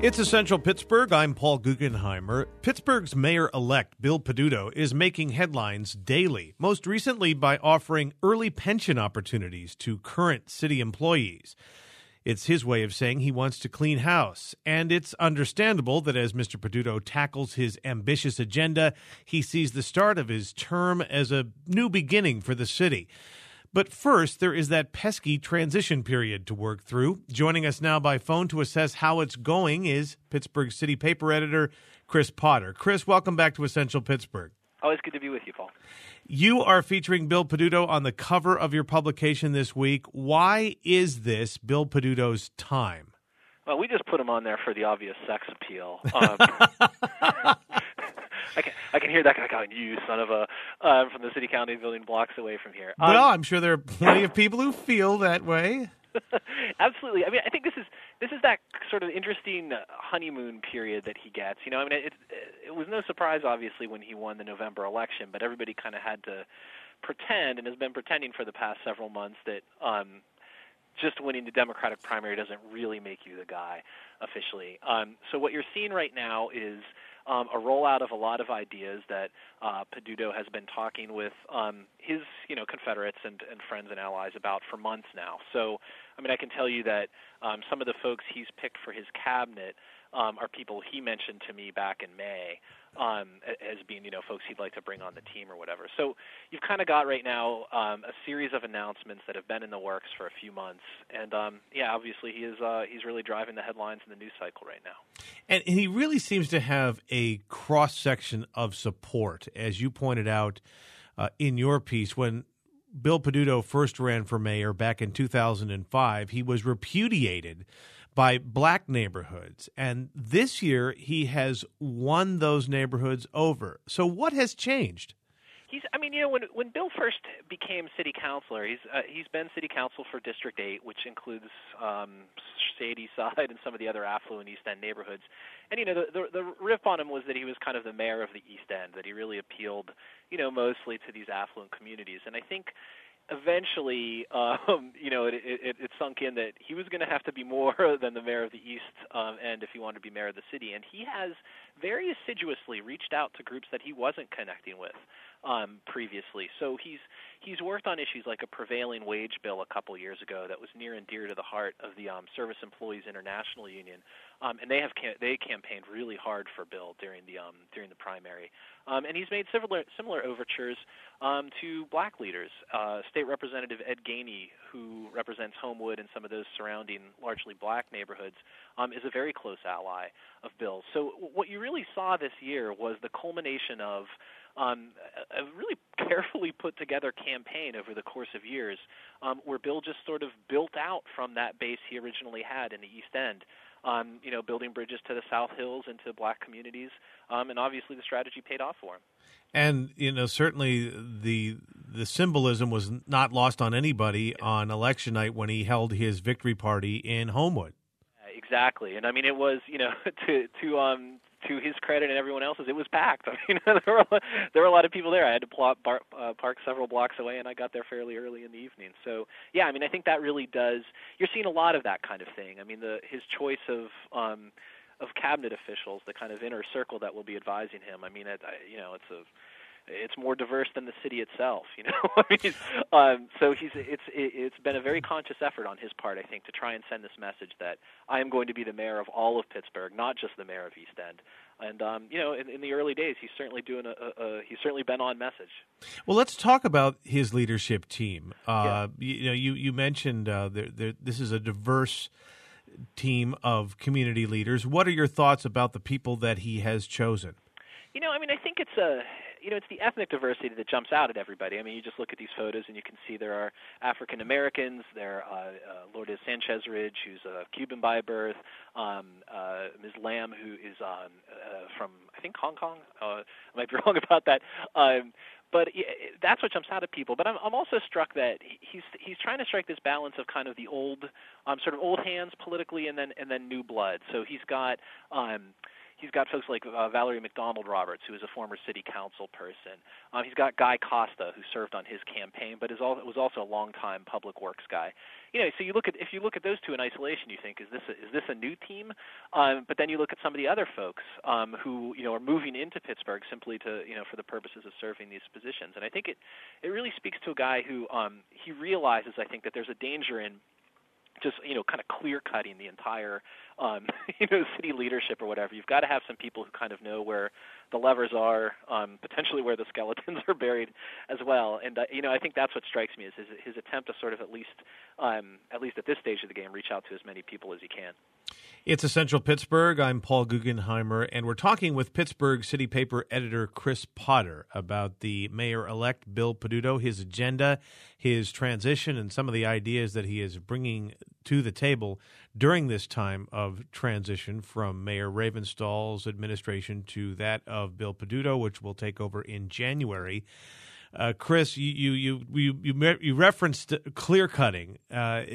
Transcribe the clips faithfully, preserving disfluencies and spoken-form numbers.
It's Essential Pittsburgh. I'm Paul Guggenheimer. Pittsburgh's mayor-elect, Bill Peduto, is making headlines daily, most recently by offering early pension opportunities to current city employees. It's his way of saying he wants to clean house, and it's understandable that as Mister Peduto tackles his ambitious agenda, he sees the start of his term as a new beginning for the city. But first, there is that pesky transition period to work through. Joining us now by phone to assess how it's going is Pittsburgh City Paper editor Chris Potter. Chris, welcome back to Essential Pittsburgh. Always good to be with you, Paul. You are featuring Bill Peduto on the cover of your publication this week. Why is this Bill Peduto's time? Well, we just put him on there for the obvious sex appeal. Um, I can I can hear that guy going, "You son of a," uh, from the city county building blocks away from here. Um, well, I'm sure there are plenty of people who feel that way. Absolutely. I mean, I think this is this is that sort of interesting honeymoon period that he gets. You know, I mean, it it was no surprise, obviously, when he won the November election, but everybody kind of had to pretend and has been pretending for the past several months that um, just winning the Democratic primary doesn't really make you the guy officially. Um, so what you're seeing right now is Um, a rollout of a lot of ideas that uh, Peduto has been talking with um, his, you know, Confederates and, and friends and allies about for months now. So, I mean, I can tell you that um, some of the folks he's picked for his cabinet um, are people he mentioned to me back in May um, as being, you know, folks he'd like to bring on the team or whatever. So you've kind of got right now um, a series of announcements that have been in the works for a few months. And, um, yeah, obviously he is uh, he's really driving the headlines in the news cycle right now. And he really seems to have a cross-section of support, as you pointed out uh, in your piece. When Bill Peduto first ran for mayor back in two thousand five, he was repudiated by black neighborhoods. And this year, he has won those neighborhoods over. So what has changed? He's, I mean, you know, when when Bill first became city councilor, he's uh, he's been city council for District eight, which includes um, Shady Side and some of the other affluent East End neighborhoods. And you know, the, the the riff on him was that he was kind of the mayor of the East End, that he really appealed, you know, mostly to these affluent communities. And I think eventually, um, you know, it, it, it sunk in that he was going to have to be more than the mayor of the East um, End if he wanted to be mayor of the city. And he has very assiduously reached out to groups that he wasn't connecting with um, previously. So he's he's worked on issues like a prevailing wage bill a couple years ago that was near and dear to the heart of the um, Service Employees International Union, um, and they have cam- they campaigned really hard for Bill during the um, during the primary. Um, and he's made similar similar overtures um, to black leaders. Uh, State Representative Ed Gainey, who represents Homewood and some of those surrounding largely black neighborhoods, um, is a very close ally of Bill's. So what you really saw this year was the culmination of um, a really carefully put together campaign over the course of years um, where Bill just sort of built out from that base he originally had in the East End. Um, you know, building bridges to the South Hills and to black communities, um, and obviously the strategy paid off for him. And, you know, certainly the the symbolism was not lost on anybody on election night when he held his victory party in Homewood. Exactly. And, I mean, it was, you know, to to um to his credit and everyone else's, it was packed. I mean, there were there were a lot of people there. I had to plot, bar, uh, park several blocks away, and I got there fairly early in the evening. So, yeah, I mean, I think that really does. You're seeing a lot of that kind of thing. I mean, the his choice of um, of cabinet officials, the kind of inner circle that will be advising him. I mean, it, I, you know, it's a it's more diverse than the city itself, you know. I mean, um, so he's it's it's been a very conscious effort on his part, I think, to try and send this message that I am going to be the mayor of all of Pittsburgh, not just the mayor of East End. And um, you know, in, in the early days, he's certainly doing a, a, a he's certainly been on message. Well, let's talk about his leadership team. Uh, yeah. you, you know, you you mentioned uh, there, there, this is a diverse team of community leaders. What are your thoughts about the people that he has chosen? You know, I mean, I think it's a you know, it's the ethnic diversity that jumps out at everybody. I mean, you just look at these photos and you can see there are African Americans, there are uh, uh, Lourdes Sanchez Ridge, who's a Cuban by birth, um, uh, Miz Lamb, who is um, uh, from, I think, Hong Kong. Uh, I might be wrong about that. Um, But that's what jumps out at people. But I'm, I'm also struck that he's he's trying to strike this balance of kind of the old, um, sort of old hands politically, and then and then new blood. So he's got um, He's got folks like uh, Valerie McDonald Roberts, who is a former city council person. Um, he's got Guy Costa, who served on his campaign, but is all, was also a longtime public works guy. You know, so you look at if you look at those two in isolation, you think, is this a, is this a new team? Um, but then you look at some of the other folks um, who you know are moving into Pittsburgh simply to you know for the purposes of serving these positions. And I think it it really speaks to a guy who um, he realizes, I think, that there's a danger in just, you know, kind of clear-cutting the entire, um, you know, city leadership or whatever. You've got to have some people who kind of know where the levers are, um, potentially where the skeletons are buried as well. And, uh, you know, I think that's what strikes me is his, his attempt to sort of at least, um, at least at this stage of the game, reach out to as many people as he can. It's Essential Pittsburgh. I'm Paul Guggenheimer, and we're talking with Pittsburgh City Paper editor Chris Potter about the mayor-elect Bill Peduto, his agenda, his transition, and some of the ideas that he is bringing to the table during this time of transition from Mayor Ravenstahl's administration to that of Bill Peduto, which will take over in January. Uh, Chris, you you you you, you referenced clear cutting, uh,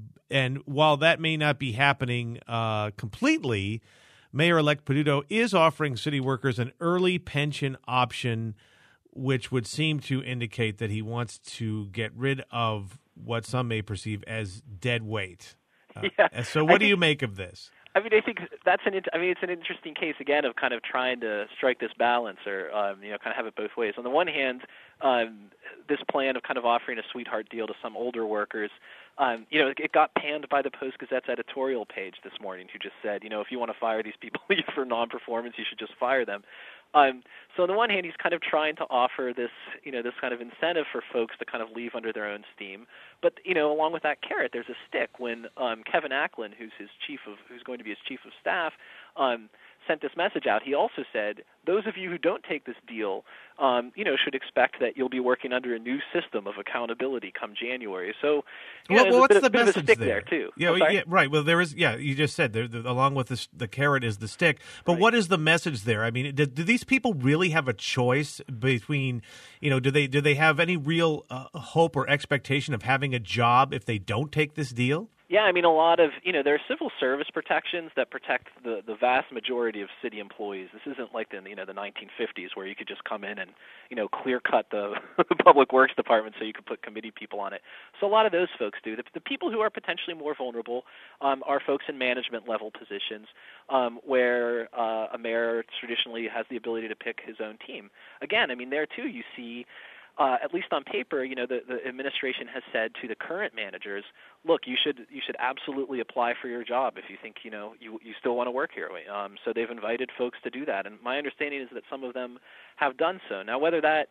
and while that may not be happening uh, completely, Mayor-elect Peduto is offering city workers an early pension option, which would seem to indicate that he wants to get rid of what some may perceive as dead weight. Uh, yeah. So, what I do think, you make of this? I mean, I think that's an. I mean, it's an interesting case again of kind of trying to strike this balance, or um, you know, kind of have it both ways. On the one hand, um, this plan of kind of offering a sweetheart deal to some older workers, um, you know, it got panned by the Post-Gazette's editorial page this morning, who just said, you know, if you want to fire these people for non-performance, you should just fire them. Um, so on the one hand, he's kind of trying to offer this, you know, this kind of incentive for folks to kind of leave under their own steam. But, you know, along with that carrot, there's a stick. When um, Kevin Acklin, who's his chief of, who's going to be his chief of staff, um, sent this message out, he also said, those of you who don't take this deal, um, you know, should expect that you'll be working under a new system of accountability come January. So, you well, know, well what's bit, the bit message of a stick there? there too. Yeah, oh, well, yeah, right. Well, there is. Yeah, you just said there, the, along with this, the carrot is the stick. But Right. What is the message there? I mean, do, do these people really have a choice between, you know, do they do they have any real uh, hope or expectation of having a job if they don't take this deal? Yeah, I mean, a lot of, you know, there are civil service protections that protect the, the vast majority of city employees. This isn't like the, you know, the nineteen fifties where you could just come in and, you know, clear cut the public works department so you could put committee people on it. So a lot of those folks do. The, the people who are potentially more vulnerable um, are folks in management level positions um, where uh, a mayor traditionally has the ability to pick his own team. Again, I mean, there too you see, Uh, at least on paper, you know, the, the administration has said to the current managers, look, you should you should absolutely apply for your job if you think, you know, you you still want to work here. Um, so they've invited folks to do that. And my understanding is that some of them have done so. Now, whether that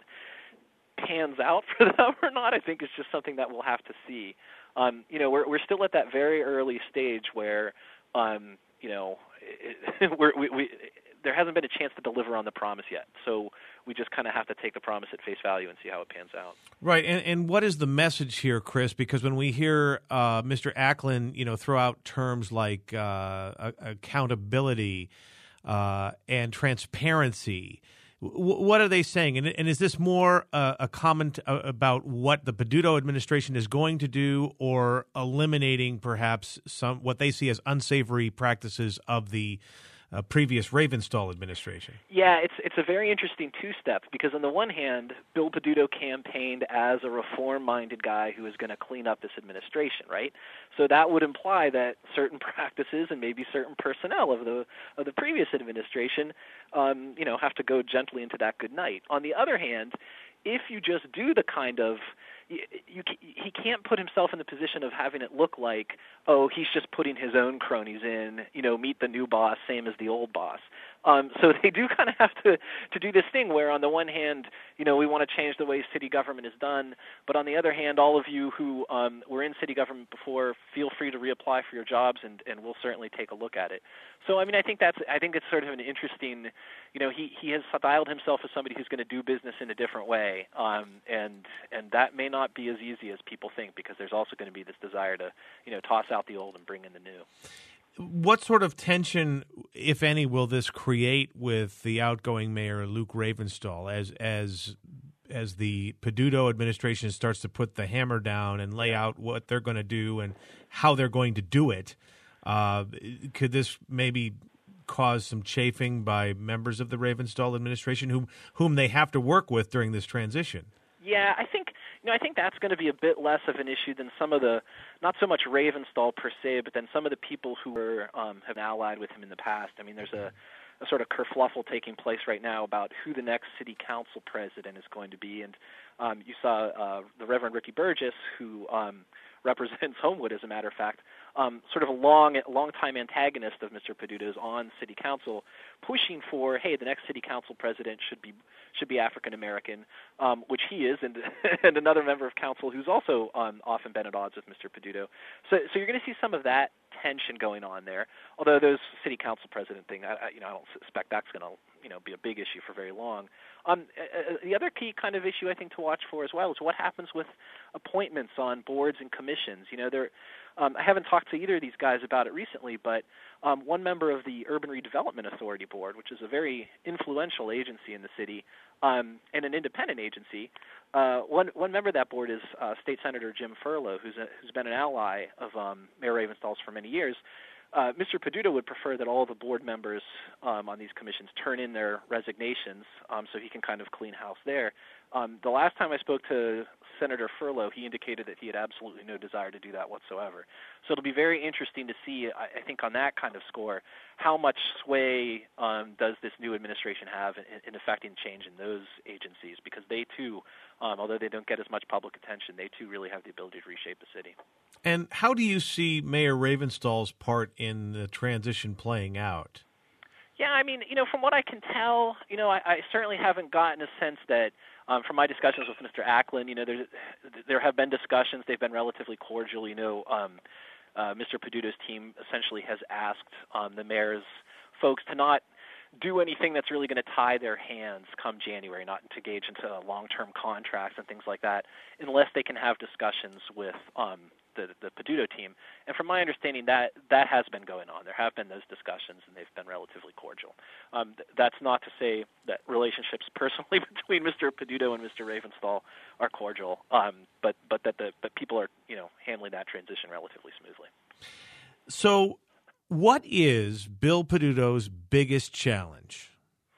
pans out for them or not, I think is just something that we'll have to see. Um, you know, we're we're still at that very early stage where, um, you know, it, we're, we, we there hasn't been a chance to deliver on the promise yet. So we just kind of have to take the promise at face value and see how it pans out. Right. And, and what is the message here, Chris? Because when we hear uh, Mister Acklin, you know, throw out terms like uh, accountability uh, and transparency, w- what are they saying? And, and is this more uh, a comment about what the Peduto administration is going to do, or eliminating perhaps some what they see as unsavory practices of the Uh, previous Ravenstahl administration? Yeah, it's it's a very interesting two-step, because on the one hand, Bill Peduto campaigned as a reform-minded guy who is going to clean up this administration, right? So that would imply that certain practices and maybe certain personnel of the of the previous administration, um, you know, have to go gently into that good night. On the other hand, if you just do the kind of You, you, he can't put himself in the position of having it look like, oh, he's just putting his own cronies in, you know, meet the new boss, same as the old boss. Um, so they do kind of have to, to do this thing where, on the one hand, you know, we want to change the way city government is done, but on the other hand, all of you who um, were in city government before, feel free to reapply for your jobs, and, and we'll certainly take a look at it. So, I mean, I think that's, I think it's sort of an interesting, you know, he, he has styled himself as somebody who's going to do business in a different way, um, and and that may not be as easy as people think, because there's also going to be this desire to, you know, toss out the old and bring in the new. What sort of tension, if any, will this create with the outgoing mayor, Luke Ravenstahl, as as as the Peduto administration starts to put the hammer down and lay out what they're going to do and how they're going to do it? Uh, could this maybe cause some chafing by members of the Ravenstahl administration, whom whom they have to work with during this transition. Yeah, I think you know I think that's going to be a bit less of an issue than some of the, not so much Ravenstahl per se, but then some of the people who were um, have been allied with him in the past. I mean, there's a, a sort of kerfluffle taking place right now about who the next city council president is going to be, and um, you saw uh, the Reverend Ricky Burgess, who um, represents Homewood, as a matter of fact, um, sort of a long, long-time antagonist of Mister Peduto's on city council, pushing for, hey, the next city council president should be should be African American, um, which he is, and and another member of council who's also um, often been at odds with Mister Peduto. So, so you're going to see some of that tension going on there. Although those city council president thing, I, I, you know, I don't suspect that's going to you know be a big issue for very long. Um, uh, the other key kind of issue I think to watch for as well is what happens with appointments on boards and commissions. You know, there. Um, I haven't talked to either of these guys about it recently, but um, one member of the Urban Redevelopment Authority Board, which is a very influential agency in the city um, and an independent agency, uh, one one member of that board is uh, State Senator Jim Furlow, who's a, who's been an ally of um, Mayor Ravenstahl's for many years. Uh, Mister Peduto would prefer that all the board members um, on these commissions turn in their resignations um, so he can kind of clean house there. Um, the last time I spoke to Senator Furlow, he indicated that he had absolutely no desire to do that whatsoever. So it'll be very interesting to see, I, I think, on that kind of score, how much sway um, does this new administration have in, in affecting change in those agencies, because they too, um, although they don't get as much public attention, they too really have the ability to reshape the city. And how do you see Mayor Ravenstahl's part in the transition playing out? Yeah, I mean, you know, from what I can tell, you know, I, I certainly haven't gotten a sense that, um, from my discussions with Mister Acklin, you know, there there have been discussions. They've been relatively cordial. You know, um, uh, Mister Peduto's team essentially has asked um, the mayor's folks to not do anything that's really going to tie their hands come January, not to engage into long-term contracts and things like that, unless they can have discussions with um, the, the Peduto team. And from my understanding, that that has been going on. There have been those discussions, and they've been relatively cordial. Um, th- that's not to say that relationships personally between Mister Peduto and Mister Ravenstahl are cordial, um, but but that the but people are you know handling that transition relatively smoothly. So, what is Bill Peduto's biggest challenge?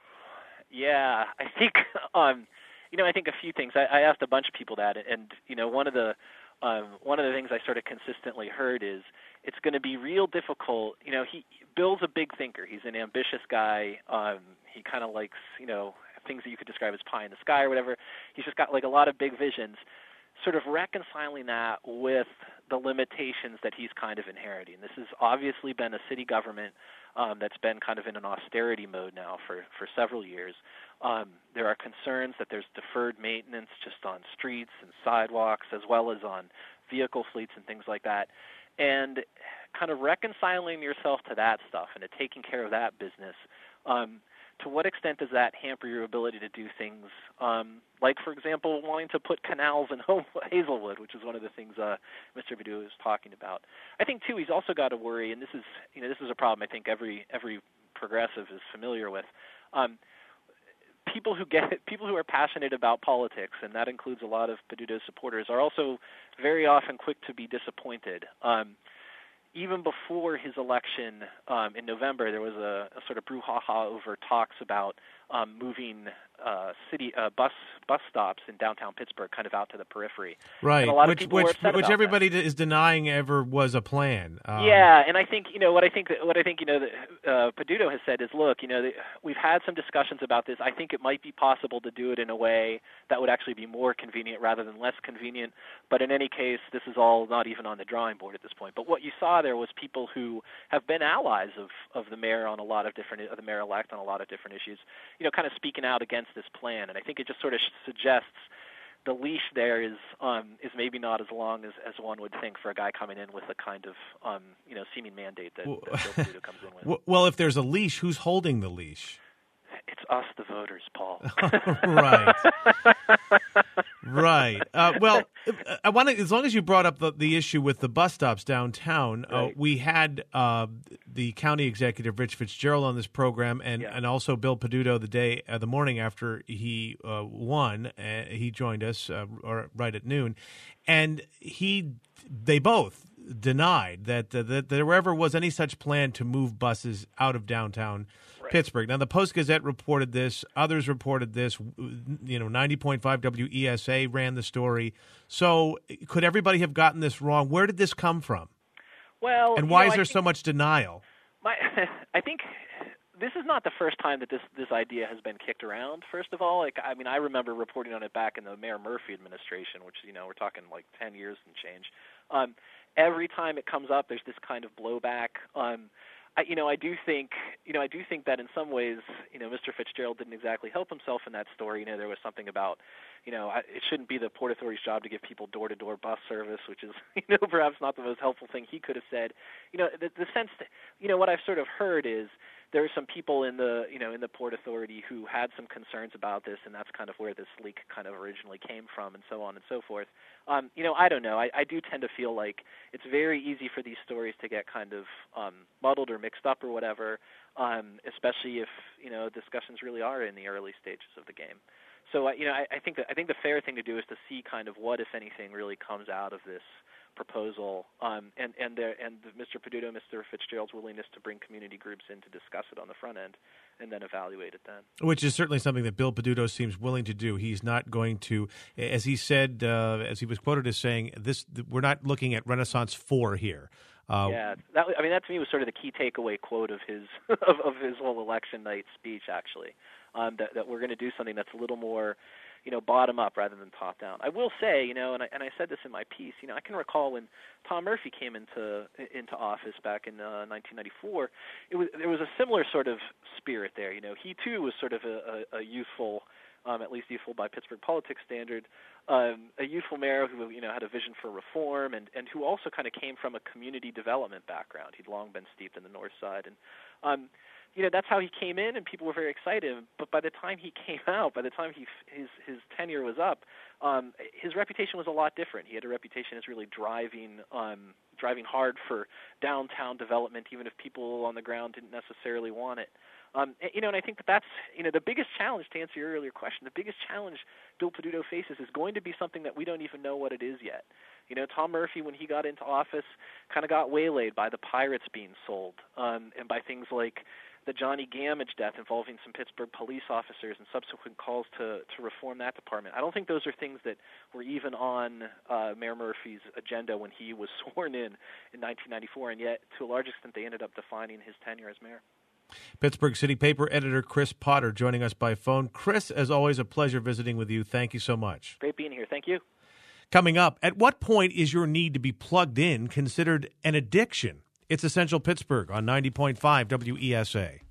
Yeah, I think um, you know I think a few things. I, I asked a bunch of people that, and you know one of the Um, one of the things I sort of consistently heard is it's going to be real difficult. You know, he Bill's a big thinker. He's an ambitious guy. Um, he kind of likes, you know, things that you could describe as pie in the sky or whatever. He's just got like a lot of big visions. Sort of reconciling that with the limitations that he's kind of inheriting. This has obviously been a city government um, that's been kind of in an austerity mode now for, for several years. Um, there are concerns that there's deferred maintenance just on streets and sidewalks, as well as on vehicle fleets and things like that. And kind of reconciling yourself to that stuff and to taking care of that business, um, to what extent does that hamper your ability to do things um, like, for example, wanting to put canals in home, Hazelwood, which is one of the things uh, Mister Peduto is talking about. I think, too, he's also got to worry, and this is, you know, this is a problem I think every every progressive is familiar with. Um, people who get people who are passionate about politics, and that includes a lot of Peduto supporters, are also very often quick to be disappointed. Um, Even before his election um, in November, there was a, a sort of brouhaha over talks about um, moving uh, city uh, bus bus stops in downtown Pittsburgh kind of out to the periphery. Right, and a lot which of people which, were upset which about everybody that. is denying ever was a plan. Um, Yeah, and I think you know what I think that, what I think you know that uh, Peduto has said is, look, you know, the, we've had some discussions about this. I think it might be possible to do it in a way that would actually be more convenient rather than less convenient. But in any case, this is all not even on the drawing board at this point. But what you saw there was people who have been allies of, of the mayor on a lot of different, of the mayor-elect on a lot of different issues, you know, kind of speaking out against this plan. And I think it just sort of suggests the leash there is um, is maybe not as long as, as one would think for a guy coming in with a kind of um, you know seeming mandate that, that Bill Peduto comes in with. Well, if there's a leash, who's holding the leash? It's us, the voters, Paul. Right. Right. Uh, well, I want to, as long as you brought up the, the issue with the bus stops downtown, right. uh, we had uh, the county executive, Rich Fitzgerald, on this program, and, yeah. and also Bill Peduto the day, uh, the morning after he uh, won. Uh, he joined us uh, or right at noon, and he, they both denied that, uh, that there ever was any such plan to move buses out of downtown right. Pittsburgh. Now, the Post-Gazette reported this. Others reported this. You know, ninety point five W E S A ran the story. So could everybody have gotten this wrong? Where did this come from? Well, and why you know, is there think, so much denial? My, I think this is not the first time that this this idea has been kicked around. First of all, like I mean, I remember reporting on it back in the Mayor Murphy administration, which you know we're talking like ten years and change. Um, every time it comes up, there's this kind of blowback. Um, I, you know, I do think, you know, I do think that in some ways, you know, Mister Fitzgerald didn't exactly help himself in that story. You know, there was something about, you know, I, it shouldn't be the Port Authority's job to give people door-to-door bus service, which is, you know, perhaps not the most helpful thing he could have said. You know, the, the sense that, you know, what I've sort of heard is there are some people in the, you know, in the Port Authority who had some concerns about this, and that's kind of where this leak kind of originally came from, and so on and so forth. Um, you know, I don't know. I, I do tend to feel like it's very easy for these stories to get kind of um, muddled or mixed up or whatever, um, especially if, you know, discussions really are in the early stages of the game. So, uh, you know, I, I think that I think the fair thing to do is to see kind of what, if anything, really comes out of this proposal, um, and and there, and Mister Peduto, Mister Fitzgerald's willingness to bring community groups in to discuss it on the front end, and then evaluate it then. Which is certainly something that Bill Peduto seems willing to do. He's not going to, as he said, uh, as he was quoted as saying, "This we're not looking at Renaissance four here." Uh, yeah, that I mean that to me was sort of the key takeaway quote of his of, of his whole election night speech. Actually, um, that that we're going to do something that's a little more, you know, bottom up rather than top down. I will say, you know, and I, and I said this in my piece, you know, I can recall when Tom Murphy came into into office back in uh, nineteen ninety-four, it was there was a similar sort of spirit there. You know, he too was sort of a, a, a youthful, um, at least youthful by Pittsburgh politics standard, um, a youthful mayor who, you know, had a vision for reform and, and who also kind of came from a community development background. He'd long been steeped in the North Side, and um, you know, that's how he came in, and people were very excited. But by the time he came out, by the time he his his tenure was up, um, his reputation was a lot different. He had a reputation as really driving um, driving hard for downtown development, even if people on the ground didn't necessarily want it. Um, you know, and I think that that's, you know, the biggest challenge, to answer your earlier question, the biggest challenge Bill Peduto faces is going to be something that we don't even know what it is yet. You know, Tom Murphy, when he got into office, kind of got waylaid by the pirates being sold, um, and by things like the Johnny Gamage death involving some Pittsburgh police officers and subsequent calls to, to reform that department. I don't think those are things that were even on uh, Mayor Murphy's agenda when he was sworn in in nineteen ninety-four, and yet, to a large extent, they ended up defining his tenure as mayor. Pittsburgh City Paper editor Chris Potter joining us by phone. Chris, as always, a pleasure visiting with you. Thank you so much. Great being here. Thank you. Coming up, at what point is your need to be plugged in considered an addiction? It's Essential Pittsburgh on ninety point five W E S A.